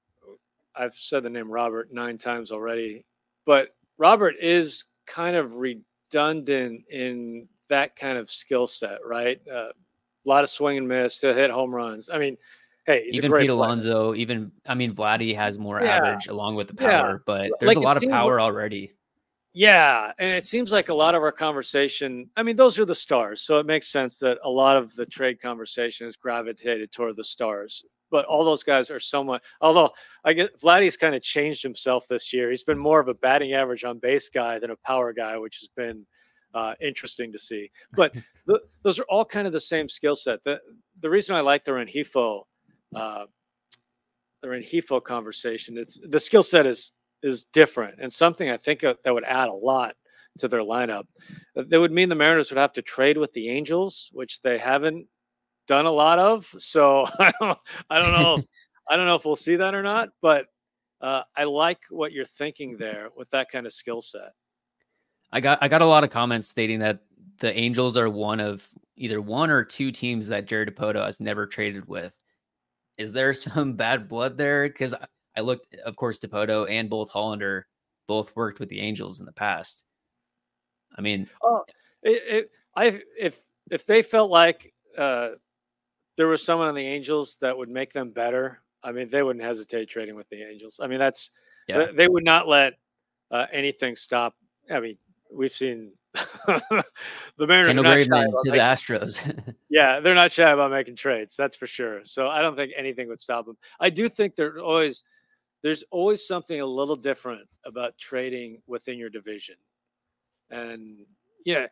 I've said the name Robert nine times already. But Robert is kind of redundant in that kind of skill set, right? Uh, a lot of swing and miss to hit home runs. I mean, hey, he's even a great Pete player. Alonso, even, I mean, Vladdy has more yeah. average along with the power, yeah. but there's like a lot of power like, already. Yeah. And it seems like a lot of our conversation, I mean, those are the stars. So it makes sense that a lot of the trade conversation is gravitated toward the stars. But all those guys are somewhat, although I get Vladdy's kind of changed himself this year. He's been more of a batting average on base guy than a power guy, which has been uh, interesting to see. But the, those are all kind of the same skill set. The, the reason I like the Rengifo, uh, the Rengifo conversation, it's the skill set is, is different and something I think that would add a lot to their lineup. That would mean the Mariners would have to trade with the Angels, which they haven't done a lot of. So I don't, I don't know. I don't know if we'll see that or not, but uh, I like what you're thinking there with that kind of skill set. I got, I got a lot of comments stating that the Angels are one of either one or two teams that Jared Dipoto has never traded with. is there some bad blood there? Because I looked, of course, Dipoto and both Hollander both worked with the Angels in the past. I mean, oh, it, it, I if if they felt like uh, there was someone on the Angels that would make them better, I mean, they wouldn't hesitate trading with the Angels. I mean, that's yeah. they would not let uh, anything stop. I mean, we've seen the Mariners Kendall are not shy Graveman about to making, the Astros. yeah, they're not shy about making trades. That's for sure. So I don't think anything would stop them. I do think there's always there's always something a little different about trading within your division, and yeah,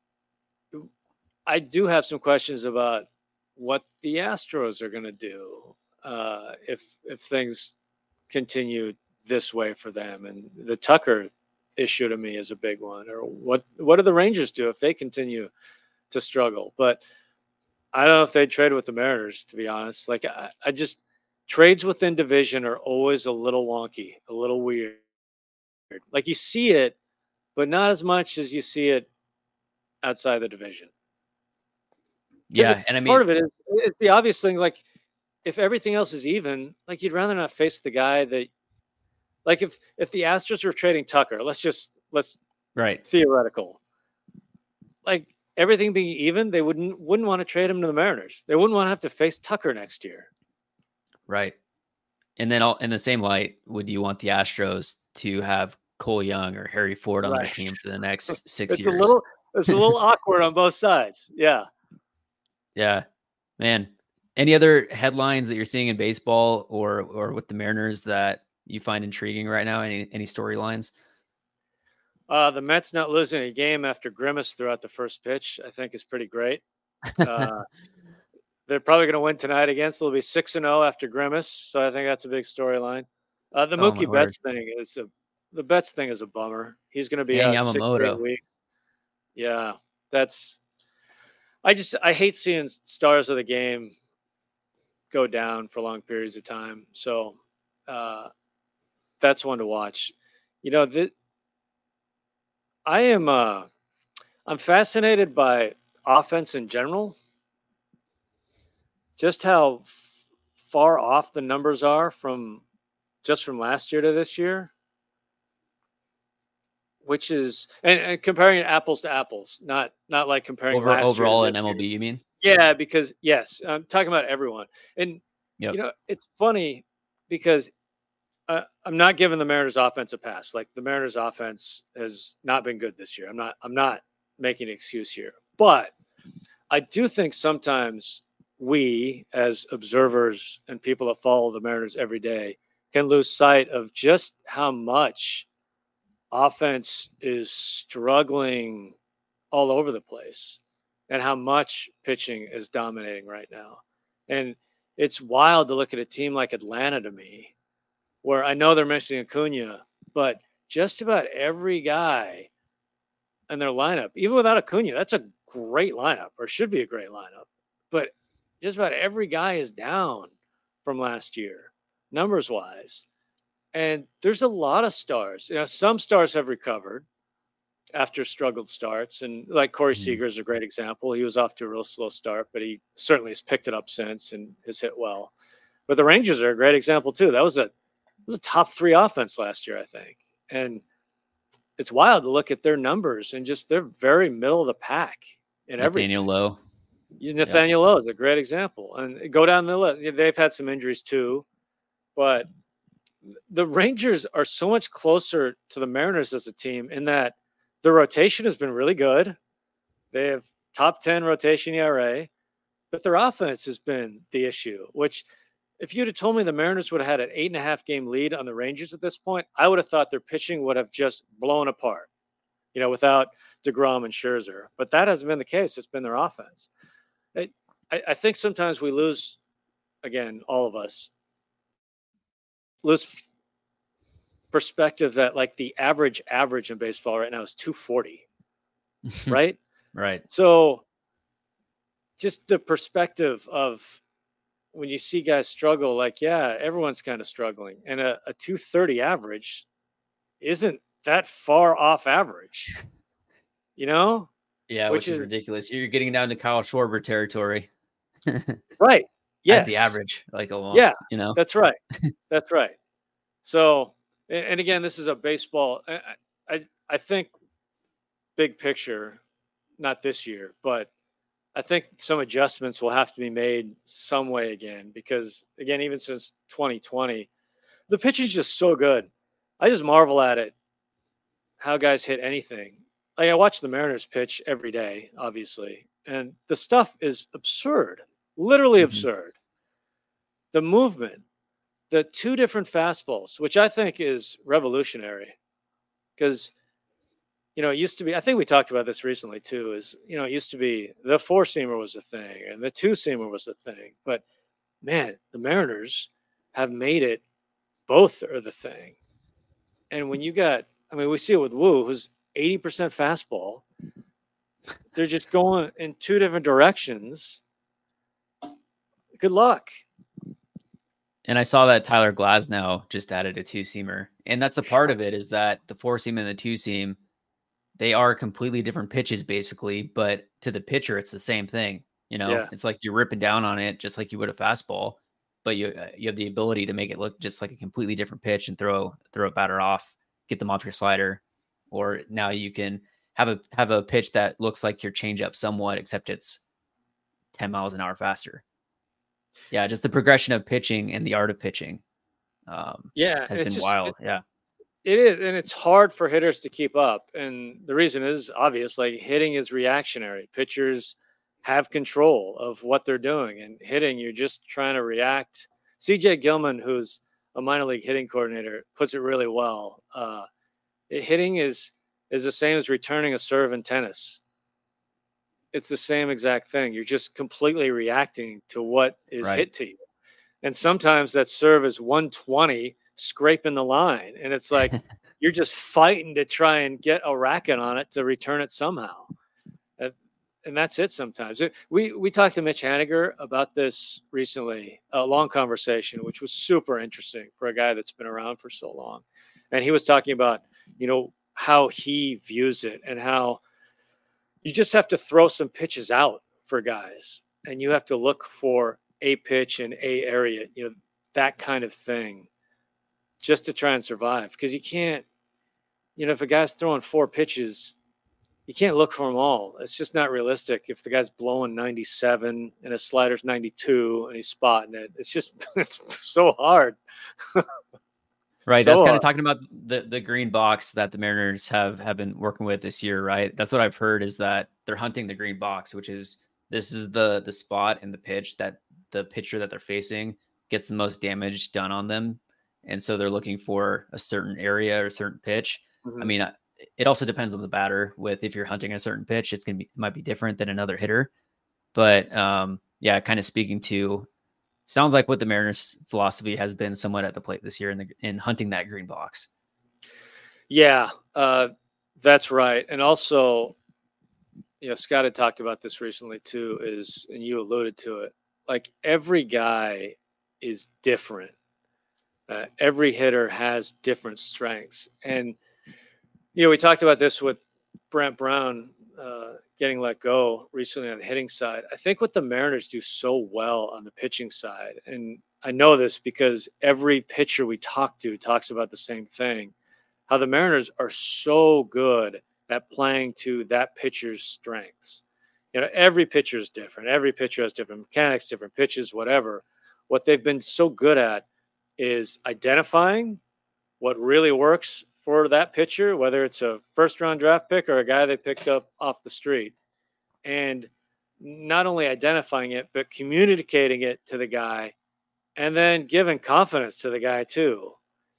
I do have some questions about what the Astros are going to do uh, if if things continue this way for them. And the Tucker issue to me is a big one. Or what what do the Rangers do if they continue to struggle? But I don't know if they'd trade with the Mariners, to be honest. Like I, I just trades within division are always a little wonky, a little weird. Like you see it, but not as much as you see it outside the division. Yeah, it, and I mean, part of it is it's the obvious thing. Like, if everything else is even, like you'd rather not face the guy that, like, if if the Astros were trading Tucker, let's just let's right theoretical, like everything being even, they wouldn't wouldn't want to trade him to the Mariners. They wouldn't want to have to face Tucker next year. Right, and then all in the same light, would you want the Astros to have Cole Young or Harry Ford on Right. their team for the next six it's years? A little, it's a little awkward on both sides. Yeah. Yeah, man. Any other headlines that you're seeing in baseball or or with the Mariners that you find intriguing right now? Any any storylines? Uh, the Mets not losing a game after Grimace throughout the first pitch, I think, is pretty great. Uh, they're probably going to win tonight again, so they'll be six and zero after Grimace. So I think that's a big storyline. Uh, the Oh, Mookie Betts thing is a the Betts thing is a bummer. He's going to be and out six to eight weeks. Yeah, that's. I just I hate seeing stars of the game go down for long periods of time. So uh, that's one to watch. You know, the, I am uh, I'm fascinated by offense in general. Just how f- far off the numbers are from just from last year to this year. Which is and, and comparing apples to apples, not not like comparing Over, last overall year in to this M L B. year. You mean? Yeah, because yes, I'm talking about everyone, and Yep. you know it's funny because uh, I'm not giving the Mariners offense a pass. Like the Mariners offense has not been good this year. I'm not I'm not making an excuse here, but I do think sometimes we as observers and people that follow the Mariners every day can lose sight of just how much offense is struggling all over the place and how much pitching is dominating right now. And it's wild to look at a team like Atlanta to me, where I know they're missing Acuna, but just about every guy in their lineup, even without Acuna, that's a great lineup or should be a great lineup. But just about every guy is down from last year, numbers wise. And there's a lot of stars. You know, some stars have recovered after struggled starts. And like Corey Mhm. Seager is a great example. He was off to a real slow start, but he certainly has picked it up since and has hit well. But the Rangers are a great example too. That was a, it was a top three offense last year, I think. And it's wild to look at their numbers and just they're very middle of the pack in everything. Nathaniel Lowe. Nathaniel Lowe is a great example. And go down the list. They've had some injuries too, but the Rangers are so much closer to the Mariners as a team in that the rotation has been really good. They have top ten rotation E R A, but their offense has been the issue, which if you'd have told me the Mariners would have had an eight and a half game lead on the Rangers at this point, I would have thought their pitching would have just blown apart, you know, without DeGrom and Scherzer. But that hasn't been the case. It's been their offense. I, I think sometimes we lose, again, all of us, lose perspective that like the average average in baseball right now is two forty, right? Right. So just the perspective of when you see guys struggle, like, yeah, everyone's kind of struggling. And a, a two thirty average isn't that far off average, you know? Yeah, which, which is, is ridiculous. You're getting down to Kyle Schwarber territory. Right. yes. as the average, like almost, Yeah, you know? that's right. That's right. So, and, and again, this is a baseball. I, I, I think big picture, not this year, but I think some adjustments will have to be made some way again, because again, even since twenty twenty, the pitching's just so good. I just marvel at it, how guys hit anything. Like I watch the Mariners pitch every day, obviously, and the stuff is absurd, literally Mhm. absurd. The movement, the two different fastballs, which I think is revolutionary, because you know, it used to be, I think we talked about this recently too, is, you know, it used to be the four seamer was the thing and the two seamer was the thing. But man, the Mariners have made it both are the thing. And when you got, I mean, we see it with Wu, who's eighty percent fastball. They're just going in two different directions. Good luck. And I saw that Tyler Glasnow just added a two seamer. And that's a part of it, is that the four seam and the two seam, they are completely different pitches basically, but to the pitcher, it's the same thing. You know, Yeah. it's like you're ripping down on it just like you would a fastball, but you uh, you have the ability to make it look just like a completely different pitch and throw throw a batter off, get them off your slider, or now you can have a have a pitch that looks like your changeup somewhat, except it's ten miles an hour faster. Yeah, just the progression of pitching and the art of pitching um, Yeah. has it's been just- wild. it- yeah. It is, and it's hard for hitters to keep up. And the reason is obvious. Like hitting is reactionary. Pitchers have control of what they're doing, and hitting, you're just trying to react. C J Gilman, who's a minor league hitting coordinator, puts it really well. Uh, it- hitting is is the same as returning a serve in tennis. It's the same exact thing. You're just completely reacting to what is Right. hit to you. And sometimes that serve is one twenty scraping the line. And it's like you're just fighting to try and get a racket on it to return it somehow. Uh, And that's it sometimes. It- We we talked to Mitch Haniger about this recently, a long conversation, which was super interesting for a guy that's been around for so long. And he was talking about, you know, how he views it and how you just have to throw some pitches out for guys, and you have to look for a pitch in a area, you know, that kind of thing, just to try and survive. Because you can't, you know, if a guy's throwing four pitches, you can't look for them all. It's just not realistic. If the guy's blowing ninety-seven and his slider's ninety-two and he's spotting it, it's just it's so hard. Right. So, That's kind uh, of talking about the, the green box that the Mariners have, have been working with this year, right? That's what I've heard, is that they're hunting the green box, which is, this is the the spot and the pitch that the pitcher that they're facing gets the most damage done on them. And so they're looking for a certain area or a certain pitch. Mhm. I mean, I- it also depends on the batter. With, if you're hunting a certain pitch, it's going to be, might be different than another hitter. But um, yeah, kind of speaking to, sounds like what the Mariners' philosophy has been somewhat at the plate this year in the in hunting that green box. Yeah, uh, that's right. And also, you know, Scott had talked about this recently too, is, and you alluded to it, like every guy is different. Uh, every hitter has different strengths. And, you know, we talked about this with Brent Brown uh, getting let go recently on the hitting side. I think what the Mariners do so well on the pitching side, and I know this because every pitcher we talk to talks about the same thing, how the Mariners are so good at playing to that pitcher's strengths. You know, every pitcher is different. Every pitcher has different mechanics, different pitches, whatever. What they've been so good at is identifying what really works for that pitcher, whether it's a first round draft pick or a guy they picked up off the street. And not only identifying it, but communicating it to the guy, and then giving confidence to the guy too.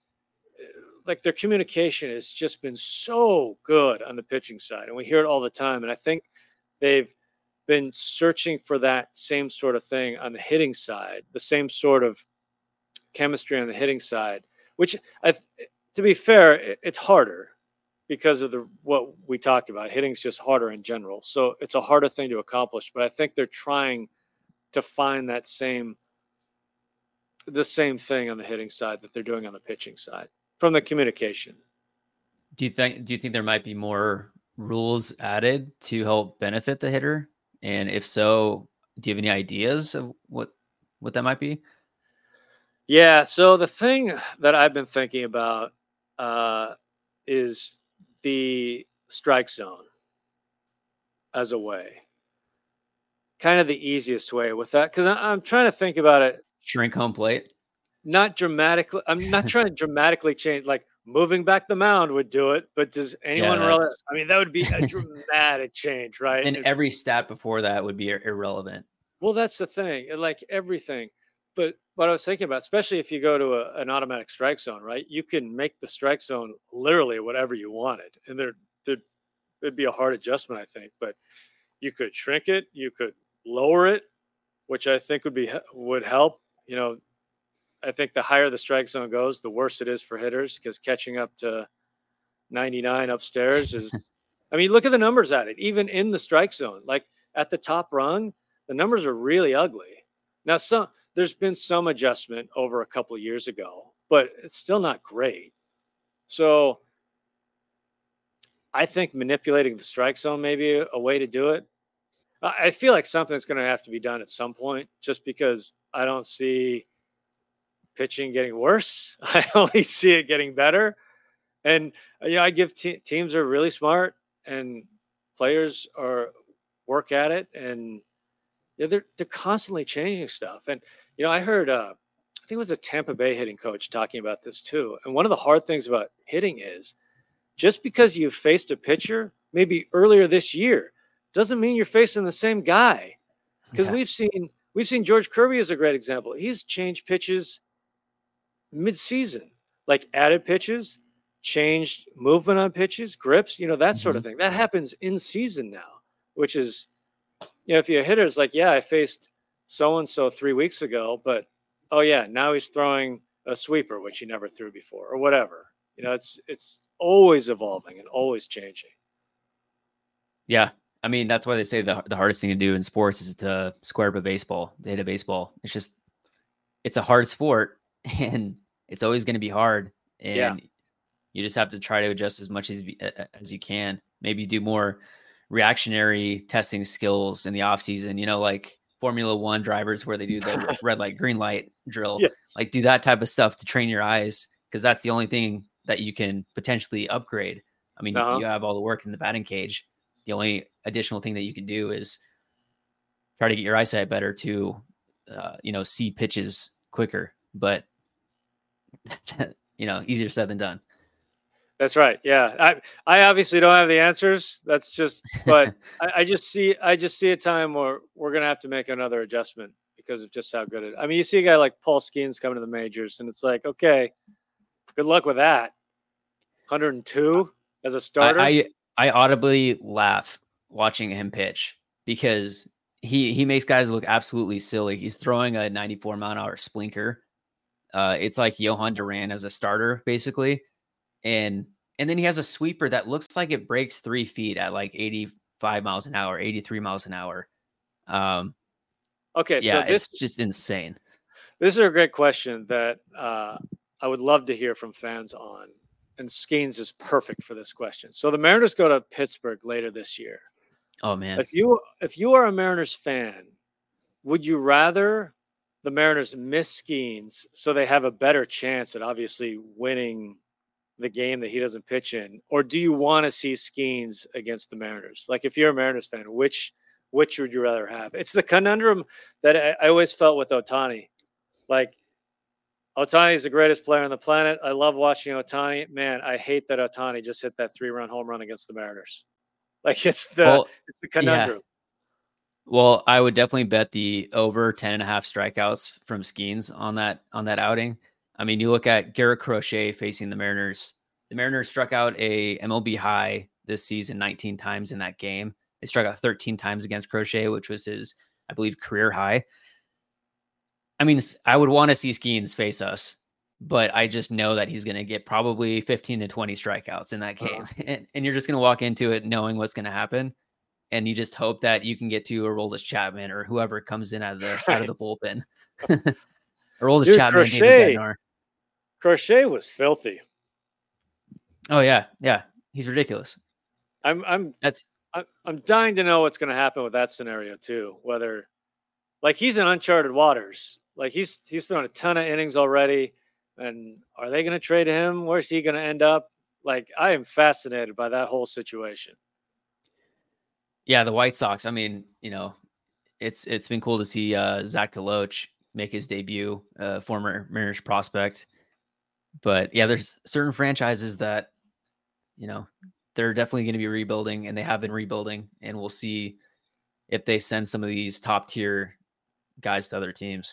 Like their communication has just been so good on the pitching side, and we hear it all the time. And I think they've been searching for that same sort of thing on the hitting side, the same sort of chemistry on the hitting side, which, I, to be fair, it, it's harder because of the what we talked about. Hitting's just harder in general, so it's a harder thing to accomplish. But I think they're trying to find that same the same thing on the hitting side that they're doing on the pitching side from the communication. Do you think do you think there might be more rules added to help benefit the hitter? And if so, do you have any ideas of what what that might be? Yeah. So the thing that I've been thinking about uh, is the strike zone as a way, kind of the easiest way with that. Cause I, I'm trying to think about it. Shrink home plate. Not dramatically. I'm not trying to dramatically change, like moving back the mound would do it, but does anyone Yeah, really? that's- I mean, that would be a dramatic change, right? And It- every stat before that would be ir- irrelevant. well, that's the thing. and Like everything. But what I was thinking about, especially if you go to a, an automatic strike zone, right? You can make the strike zone literally whatever you wanted, and there, there, it'd be a hard adjustment, I think. But you could shrink it, you could lower it, which I think would be would help. You know, I think the higher the strike zone goes, the worse it is for hitters because catching up to ninety-nine upstairs is, I mean, look at the numbers at it, even in the strike zone, like at the top rung, the numbers are really ugly. Now, some, there's been some adjustment over a couple of years ago, but it's still not great. So I think manipulating the strike zone may be a, a way to do it. I I feel like something's going to have to be done at some point just because I don't see pitching getting worse. I only see it getting better. And, you know, I give te- teams are really smart and players are work at it. And yeah, they're, they're constantly changing stuff. And, you know, I heard, uh, I think it was a Tampa Bay hitting coach talking about this too. And one of the hard things about hitting is just because you faced a pitcher maybe earlier this year doesn't mean you're facing the same guy. Because Yeah. we've seen, we've seen George Kirby as a great example. He's changed pitches mid-season, like added pitches, changed movement on pitches, grips, you know, that sort of thing. That happens in season now, which is, you know, if you're a hitter, it's like, yeah, I faced so-and-so three weeks ago, but, oh yeah, now he's throwing a sweeper, which he never threw before or whatever. You know, it's, it's always evolving and always changing. Yeah. I mean, that's why they say the, the hardest thing to do in sports is to square up a baseball, to hit a baseball. It's just, it's a hard sport and it's always going to be hard. And Yeah. you just have to try to adjust as much as, as you can. Maybe do more reactionary testing skills in the off season, you know, like Formula One drivers where they do the red light, green light drill, Yes. like do that type of stuff to train your eyes. Cause that's the only thing that you can potentially upgrade. I mean, Uh-huh. you have all the work in the batting cage. The only additional thing that you can do is try to get your eyesight better to, uh, you know, see pitches quicker, but you know, easier said than done. That's right. Yeah. I, I obviously don't have the answers. That's just, but I, I just see, I just see a time where we're going to have to make another adjustment because of just how good it, I mean, you see a guy like Paul Skeens coming to the majors and it's like, okay, good luck with that. one hundred two as a starter. I, I, I audibly laugh watching him pitch because he, he makes guys look absolutely silly. He's throwing a ninety-four mile an hour splinker. Uh, it's like Johan Duran as a starter, basically. And and then he has a sweeper that looks like it breaks three feet at like eighty-five miles an hour, eighty-three miles an hour. Um, okay. yeah, so this, it's just insane. this is a great question that uh, I would love to hear from fans on. And Skeens is perfect for this question. So the Mariners go to Pittsburgh later this year. Oh man. If you if you are a Mariners fan, would you rather the Mariners miss Skeens so they have a better chance at obviously winning the game that he doesn't pitch in, or do you want to see Skeens against the Mariners? Like if you're a Mariners fan, which which would you rather have? It's the conundrum that I, I always felt with Ohtani. Like Ohtani is the greatest player on the planet. I love watching Ohtani. Man, I hate that Ohtani just hit that three-run home run against the Mariners. Like it's the Well, it's the conundrum. yeah. Well, I would definitely bet the over ten and a half strikeouts from Skeens on that on that outing. I mean, you look at Garrett Crochet facing the Mariners. The Mariners struck out a M L B high this season nineteen times in that game. They struck out thirteen times against Crochet, which was his, I believe, career high. I mean, I would want to see Skeens face us, but I just know that he's going to get probably fifteen to twenty strikeouts in that game. Uh-huh. And, and you're just going to walk into it knowing what's going to happen. And you just hope that you can get to Aroldis Chapman or whoever comes in out of the, right. out of the bullpen. Aroldis Dude, Chapman, Crochet, Crochet was filthy. Oh yeah, yeah, he's ridiculous. I'm, I'm, that's, I'm, I'm dying to know what's going to happen with that scenario too. Whether, like, he's in uncharted waters. Like he's he's thrown a ton of innings already. And are they going to trade him? Where's he going to end up? Like, I am fascinated by that whole situation. Yeah, the White Sox. I mean, you know, it's it's been cool to see uh, Zach DeLoach make his debut, uh, former Mariners prospect. But yeah, there's certain franchises that, you know, they're definitely going to be rebuilding, and they have been rebuilding, and we'll see if they send some of these top tier guys to other teams.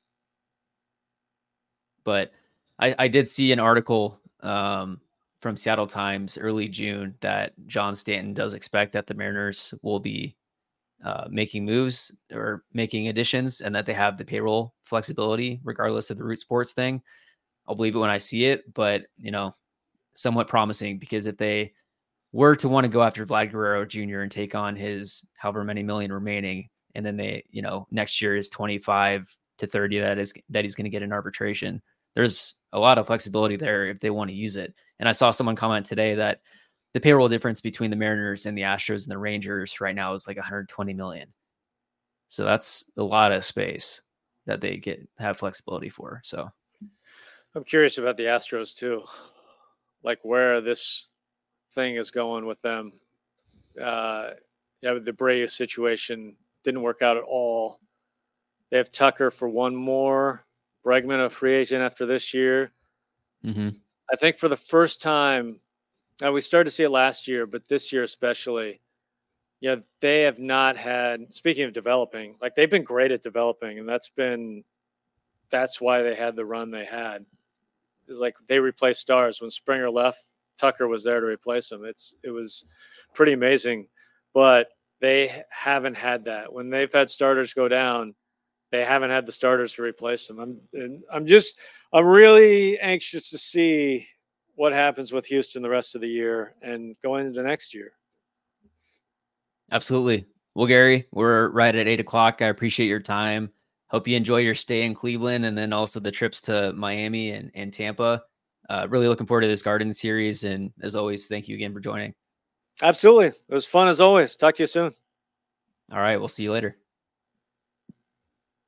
But I, I did see an article um, from Seattle Times early June that John Stanton does expect that the Mariners will be uh, making moves or making additions, and that they have the payroll flexibility regardless of the root sports thing. I'll believe it when I see it, but, you know, somewhat promising, because if they were to want to go after Vlad Guerrero Junior and take on his however many million remaining, and then they, you know, next year is twenty-five to thirty that is that he's going to get in arbitration, there's a lot of flexibility there if they want to use it. And I saw someone comment today that the payroll difference between the Mariners and the Astros and the Rangers right now is like one hundred twenty million. So that's a lot of space that they get have flexibility for. So I'm curious about the Astros too, like where this thing is going with them. Uh, yeah, the Brea situation didn't work out at all. They have Tucker for one more. Bregman, a free agent after this year. mm-hmm. I think for the first time, and we started to see it last year, but this year especially, you know, they have not had, speaking of developing, like they've been great at developing, and that's been, that's why they had the run they had. It's like they replaced stars. When Springer left, Tucker was there to replace him. It's, it was pretty amazing, but they haven't had that. When they've had starters go down, they haven't had the starters to replace them. I'm, and I'm just, I'm really anxious to see what happens with Houston the rest of the year and going into next year. Absolutely. Well, Gary, we're right at eight o'clock. I appreciate your time. Hope you enjoy your stay in Cleveland, and then also the trips to Miami and, and Tampa. Uh, really looking forward to this Garden series. And as always, thank you again for joining. Absolutely. It was fun as always. Talk to you soon. All right. We'll see you later.